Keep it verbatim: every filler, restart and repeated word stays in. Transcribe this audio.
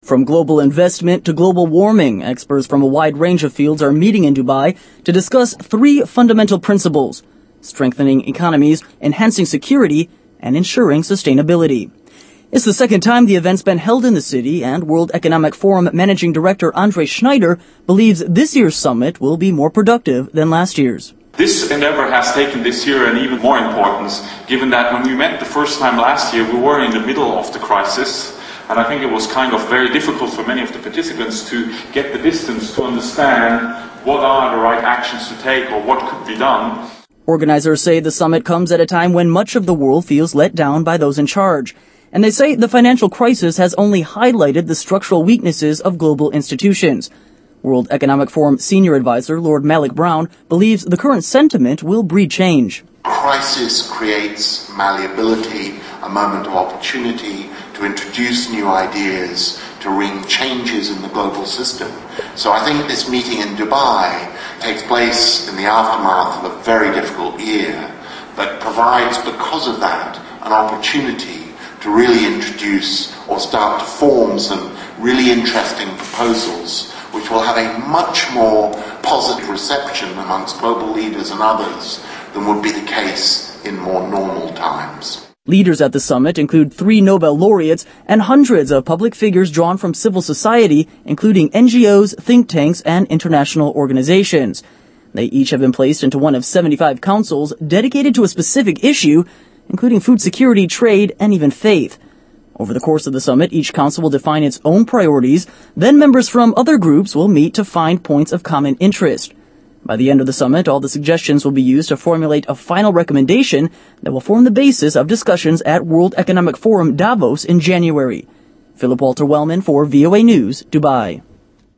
From global investment to global warming, experts from a wide range of fields are meeting in Dubai to discuss three fundamental principles: strengthening economies, enhancing security, and ensuring sustainability. It's the second time the event's been held in the city, and World Economic Forum Managing Director Andre Schneider believes this year's summit will be more productive than last year's. This endeavor has taken this year an even more importance, given that when we met the first time last year, we were in the middle of the crisis. And I think it was kind of very difficult for many of the participants to get the distance to understand what are the right actions to take or what could be done. Organizers say the summit comes at a time when much of the world feels let down by those in charge. And they say the financial crisis has only highlighted the structural weaknesses of global institutions. World Economic Forum senior advisor Lord Malik Brown believes the current sentiment will breed change. Crisis creates malleability, a moment of opportunity to introduce new ideas, to ring changes in the global system. So I think this meeting in Dubai takes place in the aftermath of a very difficult year, but provides, because of that, an opportunity to really introduce or start to form some really interesting proposals which will have a much more positive reception amongst global leaders and others than would be the case in more normal times. Leaders at the summit include three Nobel laureates and hundreds of public figures drawn from civil society, including N G Os, think tanks, and international organizations. They each have been placed into one of seventy-five councils dedicated to a specific issue, including food security, trade, and even faith. Over the course of the summit, each council will define its own priorities. Then members from other groups will meet to find points of common interest. By the end of the summit, all the suggestions will be used to formulate a final recommendation that will form the basis of discussions at World Economic Forum Davos in January. Philip Walter Wellman for V O A News, Dubai.